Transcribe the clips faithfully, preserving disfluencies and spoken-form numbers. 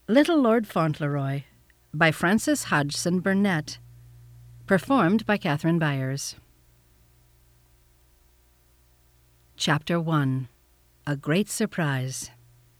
Little Lord Fauntleroy by Frances Hodgson Burnett. Performed by Catherine Byers. Chapter one. A Great Surprise.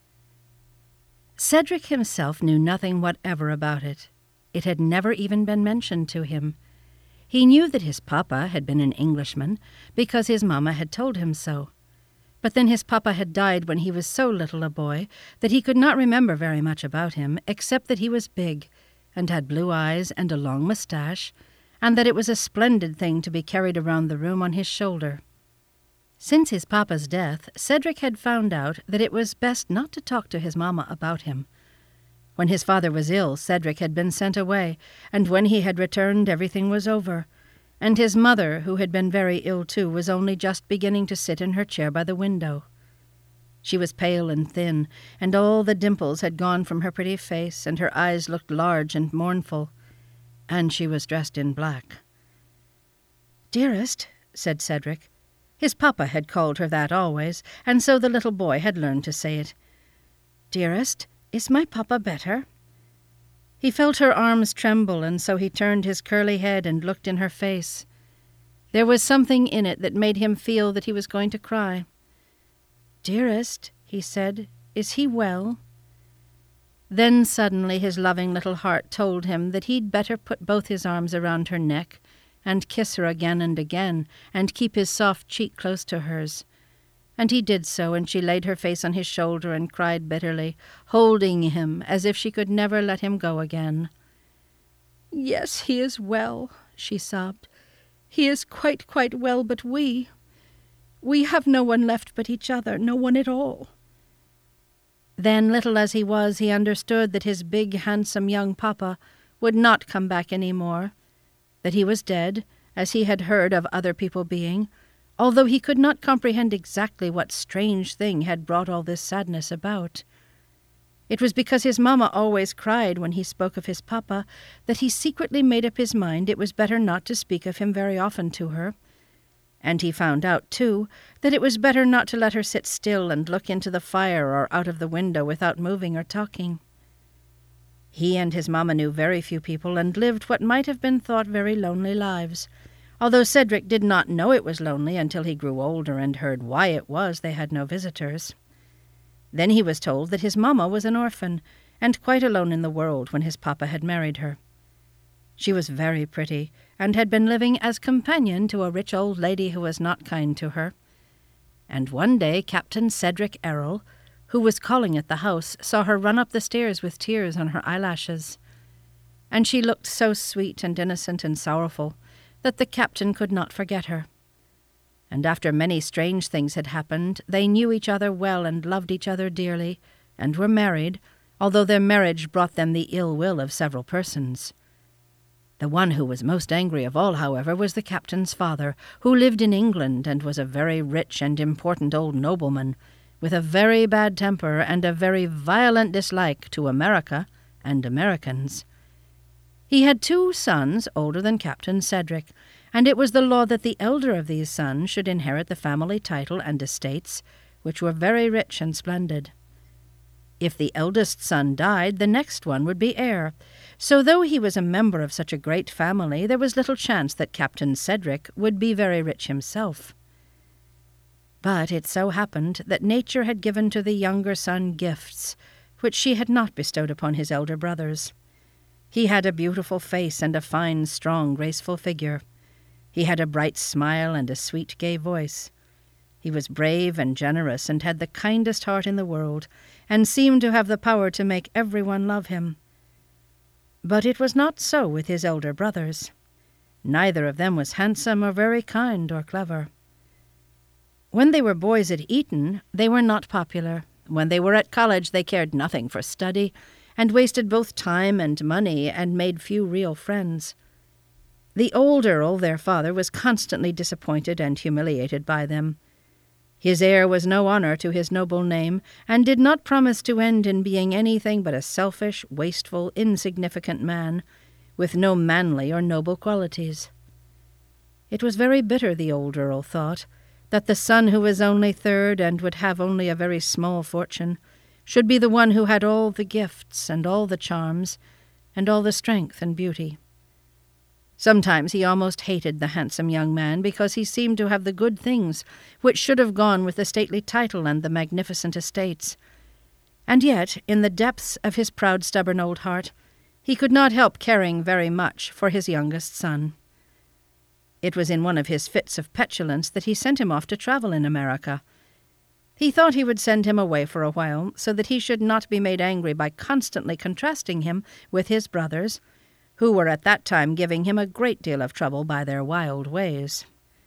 Cedric himself knew nothing whatever about it. It had never even been mentioned to him. He knew that his papa had been an Englishman because his mamma had told him so. But then his papa had died when he was so little a boy that he could not remember very much about him, except that he was big, and had blue eyes and a long moustache, and that it was a splendid thing to be carried around the room on his shoulder. Since his papa's death, Cedric had found out that it was best not to talk to his mamma about him. When his father was ill, Cedric had been sent away, and when he had returned, everything was over. And his mother, who had been very ill too, was only just beginning to sit in her chair by the window. She was pale and thin, and all the dimples had gone from her pretty face, and her eyes looked large and mournful, and she was dressed in black. "Dearest," said Cedric. His papa had called her that always, and so the little boy had learned to say it. "Dearest, is my papa better?" He felt her arms tremble, and so he turned his curly head and looked in her face. There was something in it that made him feel that he was going to cry. "Dearest," he said, "is he well?" Then suddenly his loving little heart told him that he'd better put both his arms around her neck and kiss her again and again, and keep his soft cheek close to hers. And he did so, and she laid her face on his shoulder and cried bitterly, holding him as if she could never let him go again. "Yes, he is well," she sobbed. "He is quite, quite well, but we... we have no one left but each other, no one at all." Then, little as he was, he understood that his big, handsome young papa would not come back any more, that he was dead, as he had heard of other people being, although he could not comprehend exactly what strange thing had brought all this sadness about. It was because his mamma always cried when he spoke of his papa that he secretly made up his mind it was better not to speak of him very often to her. And he found out, too, that it was better not to let her sit still and look into the fire or out of the window without moving or talking. He and his mamma knew very few people and lived what might have been thought very lonely lives, although Cedric did not know it was lonely until he grew older and heard why it was they had no visitors. Then he was told that his mamma was an orphan, and quite alone in the world when his papa had married her. She was very pretty, and had been living as companion to a rich old lady who was not kind to her. And one day Captain Cedric Errol, who was calling at the house, saw her run up the stairs with tears on her eyelashes. And she looked so sweet and innocent and sorrowful that the captain could not forget her. And after many strange things had happened, they knew each other well and loved each other dearly, and were married, although their marriage brought them the ill will of several persons. The one who was most angry of all, however, was the captain's father, who lived in England and was a very rich and important old nobleman, with a very bad temper and a very violent dislike to America and Americans. He had two sons older than Captain Cedric, and it was the law that the elder of these sons should inherit the family title and estates, which were very rich and splendid. If the eldest son died, the next one would be heir, so though he was a member of such a great family, there was little chance that Captain Cedric would be very rich himself. But it so happened that nature had given to the younger son gifts, which she had not bestowed upon his elder brothers. He had a beautiful face and a fine, strong, graceful figure. He had a bright smile and a sweet, gay voice. He was brave and generous and had the kindest heart in the world, and seemed to have the power to make everyone love him. But it was not so with his elder brothers. Neither of them was handsome or very kind or clever. When they were boys at Eton, they were not popular. When they were at college, they cared nothing for study, and wasted both time and money, and made few real friends. The old Earl, their father, was constantly disappointed and humiliated by them. His heir was no honor to his noble name, and did not promise to end in being anything but a selfish, wasteful, insignificant man, with no manly or noble qualities. It was very bitter, the old Earl thought, that the son who was only third and would have only a very small fortune should be the one who had all the gifts and all the charms and all the strength and beauty. Sometimes he almost hated the handsome young man because he seemed to have the good things which should have gone with the stately title and the magnificent estates. And yet, in the depths of his proud, stubborn old heart, he could not help caring very much for his youngest son. It was in one of his fits of petulance that he sent him off to travel in America. He thought he would send him away for a while, so that he should not be made angry by constantly contrasting him with his brothers, who were at that time giving him a great deal of trouble by their wild ways.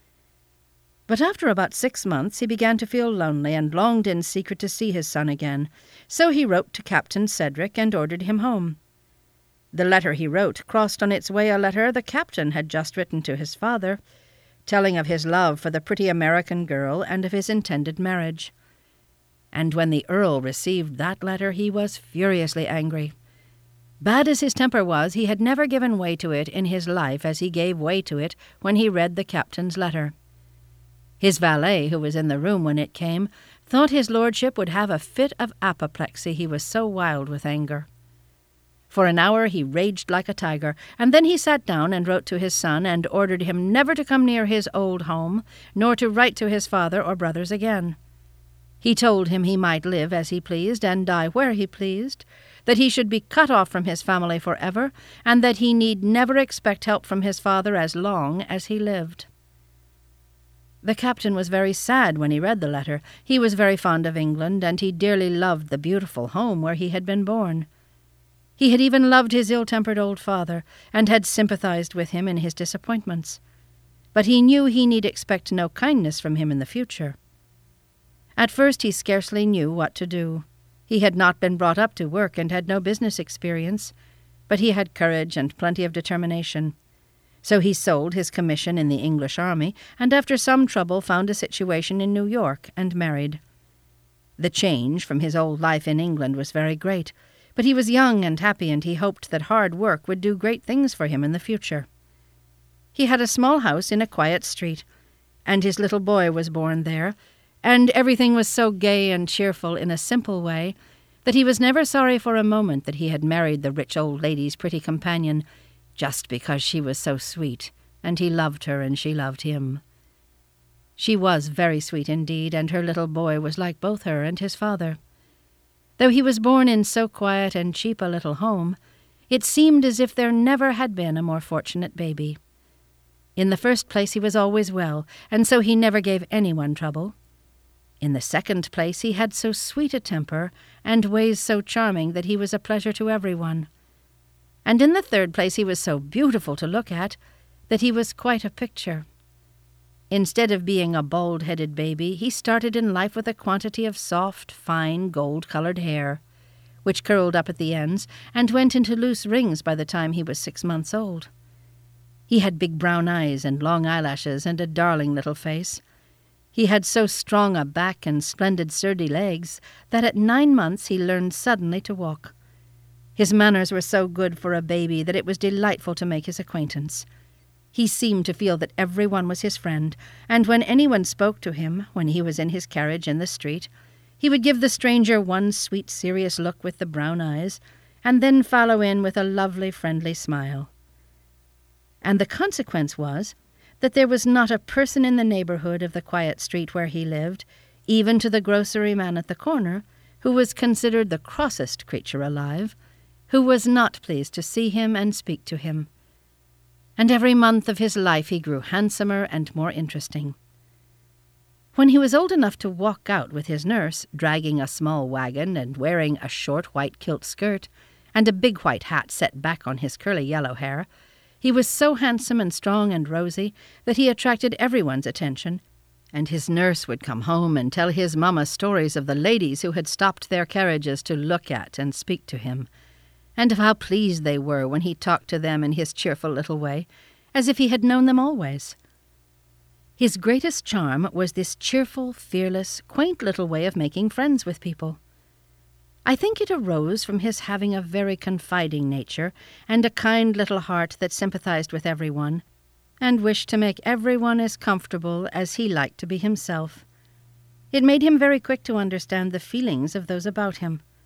But after about six months he began to feel lonely and longed in secret to see his son again, so he wrote to Captain Cedric and ordered him home. The letter he wrote crossed on its way a letter the captain had just written to his father, telling of his love for the pretty American girl and of his intended marriage. And when the Earl received that letter he was furiously angry. Bad as his temper was, he had never given way to it in his life as he gave way to it when he read the captain's letter. His valet, who was in the room when it came, thought his lordship would have a fit of apoplexy, he was so wild with anger. For an hour he raged like a tiger, and then he sat down and wrote to his son and ordered him never to come near his old home, nor to write to his father or brothers again. He told him he might live as he pleased and die where he pleased, that he should be cut off from his family forever, and that he need never expect help from his father as long as he lived. The captain was very sad when he read the letter. He was very fond of England, and he dearly loved the beautiful home where he had been born. He had even loved his ill-tempered old father, and had sympathized with him in his disappointments. But he knew he need expect no kindness from him in the future. At first he scarcely knew what to do. He had not been brought up to work and had no business experience, but he had courage and plenty of determination. So he sold his commission in the English army, and after some trouble found a situation in New York and married. The change from his old life in England was very great, but he was young and happy, and he hoped that hard work would do great things for him in the future. He had a small house in a quiet street, and his little boy was born there, and everything was so gay and cheerful in a simple way that he was never sorry for a moment that he had married the rich old lady's pretty companion, just because she was so sweet, and he loved her and she loved him. She was very sweet indeed, and her little boy was like both her and his father. Though he was born in so quiet and cheap a little home, it seemed as if there never had been a more fortunate baby. In the first place he was always well, and so he never gave anyone trouble. In the second place he had so sweet a temper, and ways so charming that he was a pleasure to everyone. And in the third place he was so beautiful to look at that he was quite a picture. Instead of being a bald-headed baby, he started in life with a quantity of soft, fine, gold-colored hair, which curled up at the ends and went into loose rings by the time he was six months old. He had big brown eyes and long eyelashes and a darling little face. He had so strong a back and splendid sturdy legs that at nine months he learned suddenly to walk. His manners were so good for a baby that it was delightful to make his acquaintance. He seemed to feel that everyone was his friend, and when anyone spoke to him, when he was in his carriage in the street, he would give the stranger one sweet, serious look with the brown eyes, and then follow in with a lovely, friendly smile. And the consequence was that there was not a person in the neighborhood of the quiet street where he lived, even to the grocery man at the corner, who was considered the crossest creature alive, who was not pleased to see him and speak to him. And every month of his life he grew handsomer and more interesting. When he was old enough to walk out with his nurse, dragging a small wagon and wearing a short white kilt skirt, and a big white hat set back on his curly yellow hair, he was so handsome and strong and rosy that he attracted everyone's attention, and his nurse would come home and tell his mamma stories of the ladies who had stopped their carriages to look at and speak to him, and of how pleased they were when he talked to them in his cheerful little way, as if he had known them always. His greatest charm was this cheerful, fearless, quaint little way of making friends with people. I think it arose from his having a very confiding nature and a kind little heart that sympathized with everyone, and wished to make everyone as comfortable as he liked to be himself. It made him very quick to understand the feelings of those about him.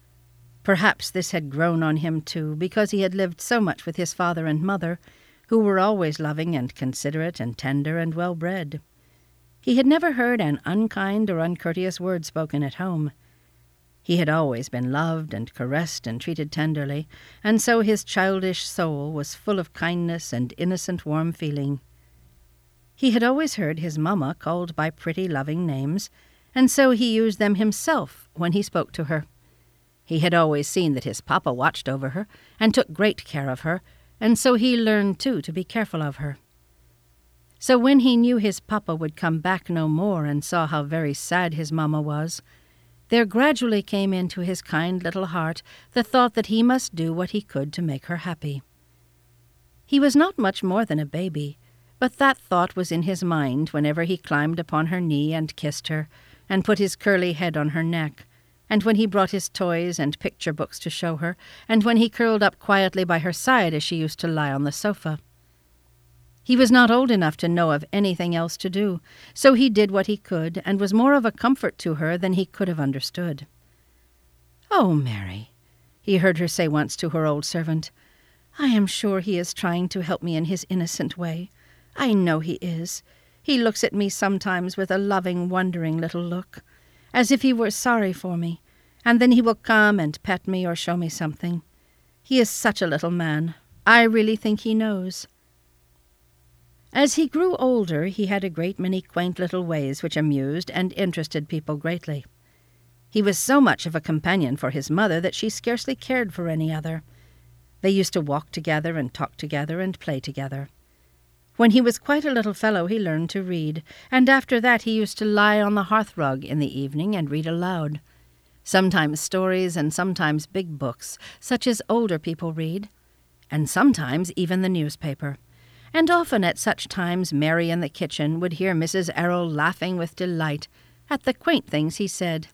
Perhaps this had grown on him too, because he had lived so much with his father and mother, who were always loving and considerate and tender and well-bred. He had never heard an unkind or uncourteous word spoken at home. He had always been loved and caressed and treated tenderly, and so his childish soul was full of kindness and innocent warm feeling. He had always heard his mamma called by pretty loving names, and so he used them himself when he spoke to her. He had always seen that his papa watched over her and took great care of her, and so he learned, too, to be careful of her. So when he knew his papa would come back no more and saw how very sad his mamma was, there gradually came into his kind little heart the thought that he must do what he could to make her happy. He was not much more than a baby, but that thought was in his mind whenever he climbed upon her knee and kissed her, and put his curly head on her neck, and when he brought his toys and picture books to show her, and when he curled up quietly by her side as she used to lie on the sofa. He was not old enough to know of anything else to do, so he did what he could, and was more of a comfort to her than he could have understood. "Oh, Mary," he heard her say once to her old servant, "I am sure he is trying to help me in his innocent way. I know he is. He looks at me sometimes with a loving, wondering little look, as if he were sorry for me, and then he will come and pet me or show me something. He is such a little man. I really think he knows." As he grew older, he had a great many quaint little ways which amused and interested people greatly. He was so much of a companion for his mother that she scarcely cared for any other. They used to walk together and talk together and play together. When he was quite a little fellow, he learned to read, and after that he used to lie on the hearth-rug in the evening and read aloud. Sometimes stories and sometimes big books, such as older people read, and sometimes even the newspaper. And often at such times Mary in the kitchen would hear Missus Errol laughing with delight at the quaint things he said.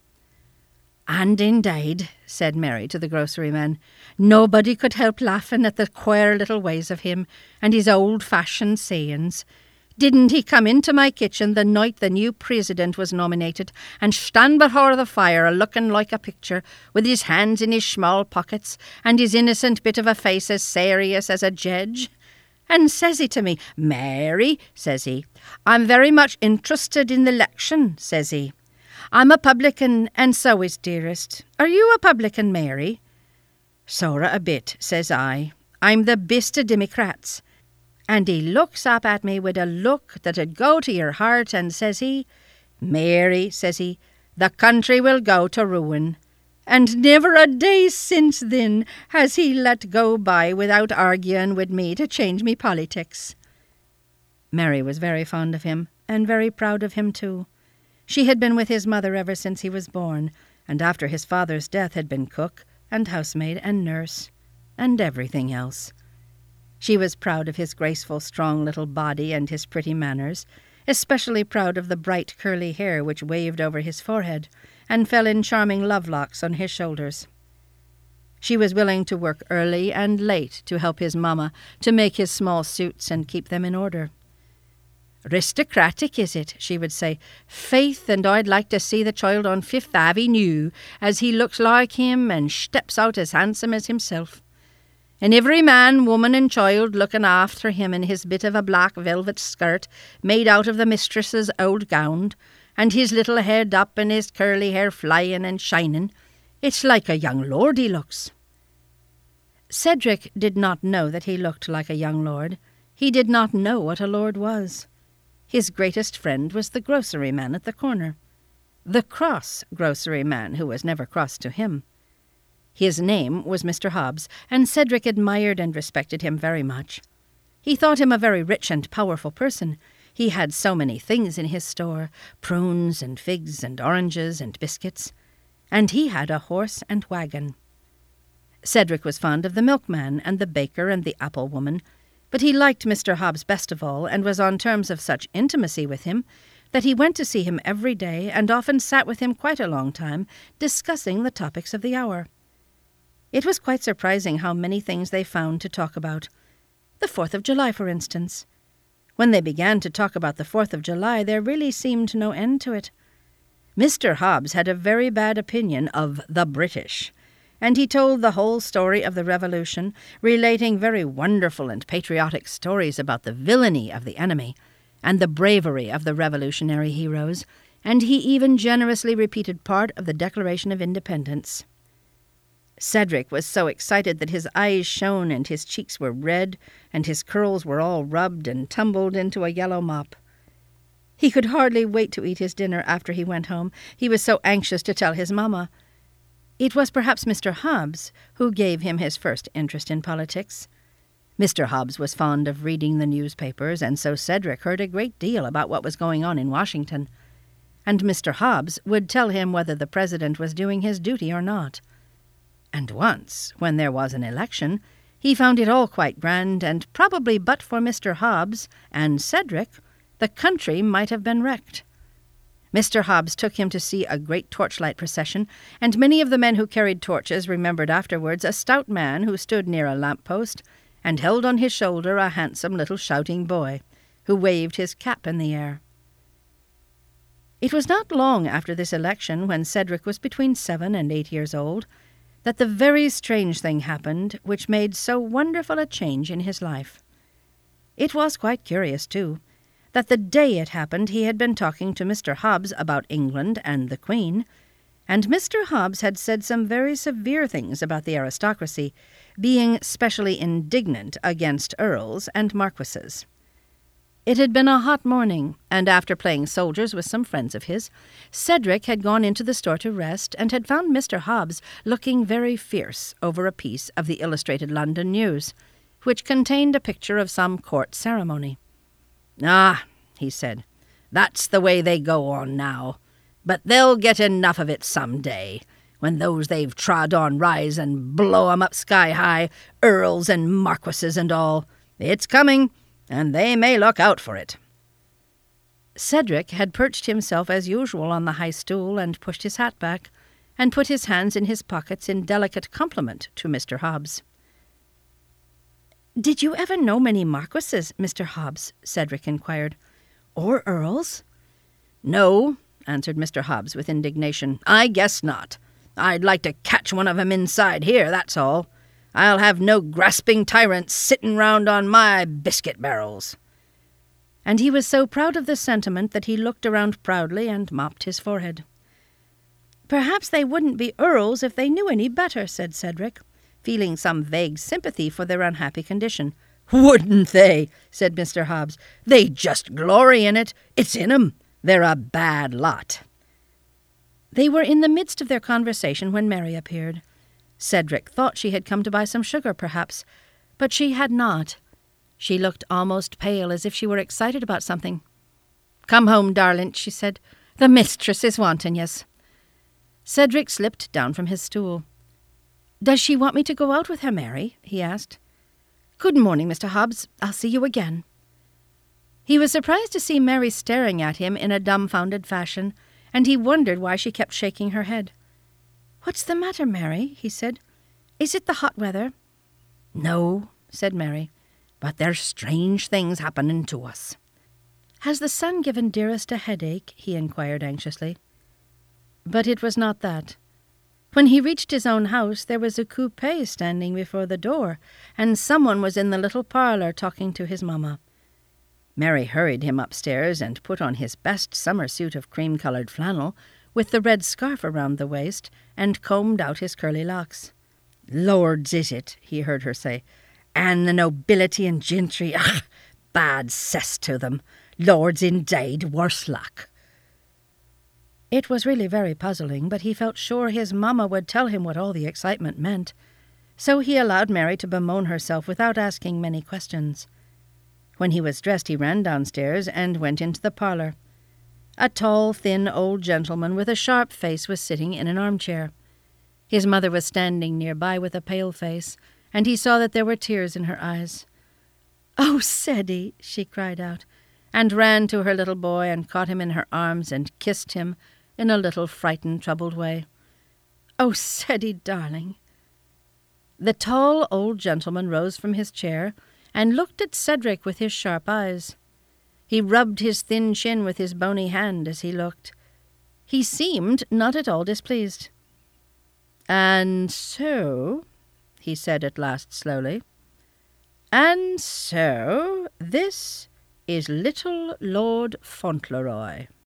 "And indeed," said Mary to the groceryman, "nobody could help laughing at the queer little ways of him and his old-fashioned sayings. Didn't he come into my kitchen the night the new president was nominated and stand before the fire a-looking like a picture, with his hands in his small pockets and his innocent bit of a face as serious as a judge? And says he to me, 'Mary,' says he, 'I'm very much interested in the election,' says he. 'I'm a publican, and so is dearest. Are you a publican, Mary?' 'Sorra a bit,' says I. 'I'm the best of Democrats.' And he looks up at me with a look that'd go to your heart, and says he, 'Mary,' says he, 'the country will go to ruin.' And never a day since then has he let go by without arguing with me to change me politics." Mary was very fond of him, and very proud of him too. She had been with his mother ever since he was born, and after his father's death had been cook and housemaid and nurse, and everything else. She was proud of his graceful, strong little body and his pretty manners, especially proud of the bright curly hair which waved over his forehead and fell in charming love-locks on his shoulders. She was willing to work early and late to help his mamma to make his small suits and keep them in order. "Aristocratic, is it?" she would say. "Faith, and I'd like to see the child on Fifth Avenue, as he looks like him and steps out as handsome as himself. And every man, woman and child looking after him in his bit of a black velvet skirt made out of the mistress's old gown, and his little head up and his curly hair flying and shining. It's like a young lord he looks." Cedric did not know that he looked like a young lord. He did not know what a lord was. His greatest friend was the grocery man at the corner, the cross grocery man who was never cross to him. His name was Mister Hobbs, and Cedric admired and respected him very much. He thought him a very rich and powerful person. He had so many things in his store, prunes and figs and oranges and biscuits, and he had a horse and wagon. Cedric was fond of the milkman and the baker and the apple woman, but he liked Mister Hobbs best of all, and was on terms of such intimacy with him that he went to see him every day and often sat with him quite a long time, discussing the topics of the hour. It was quite surprising how many things they found to talk about. The Fourth of July, for instance. When they began to talk about the Fourth of July, there really seemed no end to it. Mister Hobbs had a very bad opinion of the British, and he told the whole story of the Revolution, relating very wonderful and patriotic stories about the villainy of the enemy and the bravery of the revolutionary heroes, and he even generously repeated part of the Declaration of Independence. Cedric was so excited that his eyes shone and his cheeks were red and his curls were all rubbed and tumbled into a yellow mop. He could hardly wait to eat his dinner after he went home. He was so anxious to tell his mamma. It was perhaps Mister Hobbs who gave him his first interest in politics. Mister Hobbs was fond of reading the newspapers, and so Cedric heard a great deal about what was going on in Washington. And Mister Hobbs would tell him whether the president was doing his duty or not. And once, when there was an election, he found it all quite grand, and probably but for Mister Hobbs and Cedric, the country might have been wrecked. Mister Hobbs took him to see a great torchlight procession, and many of the men who carried torches remembered afterwards a stout man who stood near a lamp-post and held on his shoulder a handsome little shouting boy, who waved his cap in the air. It was not long after this election, when Cedric was between seven and eight years old, that the very strange thing happened which made so wonderful a change in his life. It was quite curious, too, that the day it happened he had been talking to Mister Hobbs about England and the Queen, and Mister Hobbs had said some very severe things about the aristocracy, being specially indignant against earls and marquises. It had been a hot morning, and after playing soldiers with some friends of his, Cedric had gone into the store to rest and had found Mister Hobbs looking very fierce over a piece of the Illustrated London News, which contained a picture of some court ceremony. "Ah," he said, "that's the way they go on now. But they'll get enough of it some day, when those they've trod on rise and blow 'em up sky-high, earls and marquises and all. It's coming, and they may look out for it." Cedric had perched himself as usual on the high stool and pushed his hat back, and put his hands in his pockets in delicate compliment to Mister Hobbs. "Did you ever know many marquises, Mister Hobbs?" Cedric inquired. "Or earls?" "No," answered Mister Hobbs with indignation. "I guess not. I'd like to catch one of 'em inside here, that's all. I'll have no grasping tyrants sittin' round on my biscuit barrels." And he was so proud of the sentiment that he looked around proudly and mopped his forehead. "Perhaps they wouldn't be earls if they knew any better," said Cedric, feeling some vague sympathy for their unhappy condition. "Wouldn't they?" said Mister Hobbs. "They just glory in it. It's in 'em. They're a bad lot." They were in the midst of their conversation when Mary appeared. Cedric thought she had come to buy some sugar, perhaps, but she had not. She looked almost pale, as if she were excited about something. "Come home, darlint," she said. "The mistress is wanting yez." Cedric slipped down from his stool. "Does she want me to go out with her, Mary?" he asked. "Good morning, Mister Hobbs. I'll see you again." He was surprised to see Mary staring at him in a dumbfounded fashion, and he wondered why she kept shaking her head. "What's the matter, Mary?" he said. "Is it the hot weather?" "No," said Mary, "but there's strange things happening to us." "Has the sun given Dearest a headache?" he inquired anxiously. But it was not that. When he reached his own house, there was a coupé standing before the door, and someone was in the little parlour talking to his mamma. Mary hurried him upstairs and put on his best summer suit of cream-coloured flannel, with the red scarf around the waist, and combed out his curly locks. "Lords, is it?" he heard her say. "And the nobility and gentry, ugh, bad cess to them. Lords, indeed, worse luck." It was really very puzzling, but he felt sure his mamma would tell him what all the excitement meant. So he allowed Mary to bemoan herself without asking many questions. When he was dressed, he ran downstairs and went into the parlour. A tall, thin old gentleman with a sharp face was sitting in an armchair. His mother was standing nearby with a pale face, and he saw that there were tears in her eyes. "Oh, Ceddie!" she cried out, and ran to her little boy and caught him in her arms and kissed him in a little frightened, troubled way. "Oh, Ceddie, darling!" The tall old gentleman rose from his chair and looked at Cedric with his sharp eyes. He rubbed his thin chin with his bony hand as he looked. He seemed not at all displeased. "And so," he said at last slowly, "and so this is little Lord Fauntleroy."